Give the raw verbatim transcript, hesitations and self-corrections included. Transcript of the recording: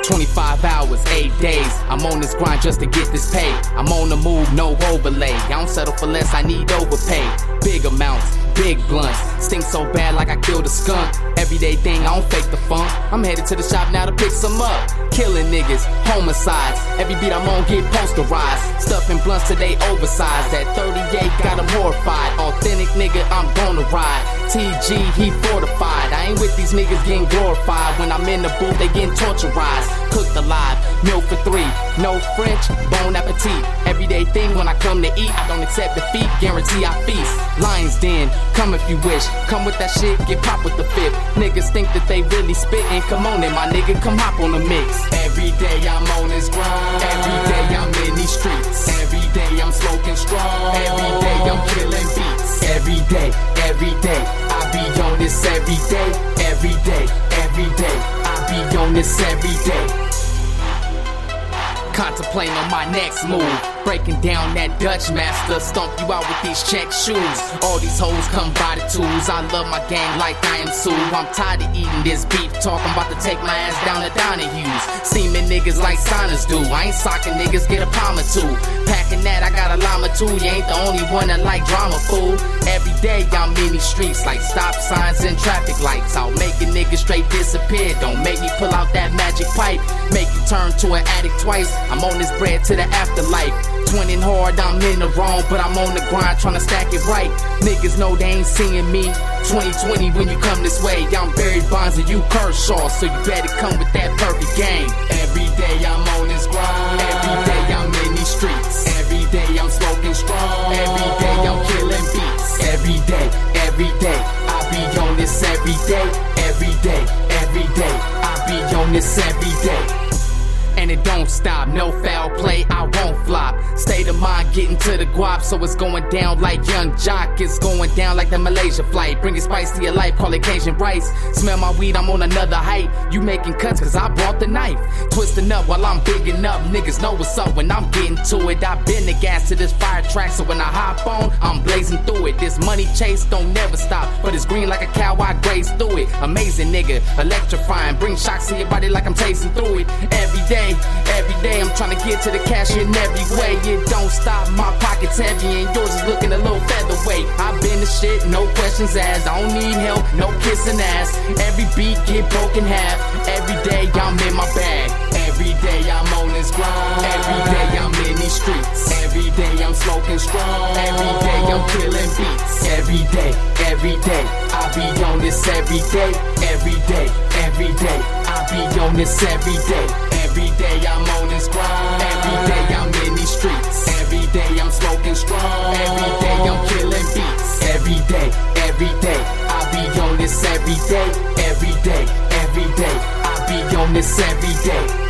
twenty-five hours, eight days. I'm on this grind just to get this pay. I'm on the move, no overlay. I don't settle for less, I need overpay. Big amounts, big blunts. Stink so bad like I killed a skunk. Everyday thing, I don't fake the funk. I'm headed to the shop now to pick some up. Killing niggas, homicides. Every beat I'm on get posterized. Stuffing blunts today oversized. That thirty-eight got them horrified. Authentic nigga, I'm gonna ride. T G, he fortified. I ain't with these niggas getting glorified. When I'm in the booth, they getting torturized. Cooked alive, meal for three. No French, bon appetit. Everyday thing when I come to eat. I don't accept defeat, guarantee I feast. Lions Den, come if you wish. Come with that shit, get pop with the fifth. Niggas think that they really spittin'. Come on in, my nigga, come hop on the mix. Every day I'm on this grind. Every day I'm in these streets. Every day I'm smoking strong. Every day I'm killing beats. Every day, every day, I be on this every day. Every day, every day, I be on this every day. Contemplating on my next move. Breaking down that Dutch master. Stomp you out with these check shoes. All these hoes come by the tools. I love my gang like I am Sue. I'm tired of eating this beef talk. I'm about to take my ass down to Donahue's. Seeming niggas like signers do. I ain't socking niggas, get a palm or two. Packing that, I got a llama too. You ain't the only one that like drama, fool. Every day I'm in these streets like stop signs and traffic lights. I'll make a nigga straight disappear. Don't make me pull out that magic pipe. Make you turn to an addict twice. I'm on this bread to the afterlife. Twinning hard, I'm in the wrong, but I'm on the grind trying to stack it right. Niggas know they ain't seeing me. twenty twenty when you come this way, I'm Barry Bonds and you Kershaw, so you better come with that perfect game. Every day I'm on this grind. Every day I'm in these streets. Every day I'm smoking strong. Every day I'm killing beats. Every day, every day, I be on this every day. Every day, every day, I be on this every day. And it don't stop, no foul play, I won't flop. State of mind, getting to the guap, so it's going down like Young Jock. It's going down like the Malaysia flight. Bring it spice to your life, call it Cajun rice. Smell my weed, I'm on another height. You making cuts, cause I brought the knife. Twisting up while I'm bigging up, niggas know what's up when I'm getting to it. I been the gas to this fire track, so when I hop on, I'm blazing through it. This money chase don't never stop, but it's green like a cow, I graze through it. Amazing nigga, electrifying, bring shocks to your body like I'm tasting through it. Every day. Every day I'm trying to get to the cash in every way. It don't stop, my pocket's heavy and yours is looking a little featherweight. I've been the shit, no questions asked. I don't need help, no kissing ass. Every beat get broken half. Every day I'm in my bag. Every day I'm on this grind. Every day I'm in these streets. Every day I'm smoking strong. Every day I'm killing beats. Every day, every day, I be on this every day. Every day, every day, I be on this every day. Every day I'm on this grind. Every day I'm in these streets. Every day I'm smoking strong. Every day I'm killing beats. Every day, every day, I be on this every day. Every day, every day, I be on this every day.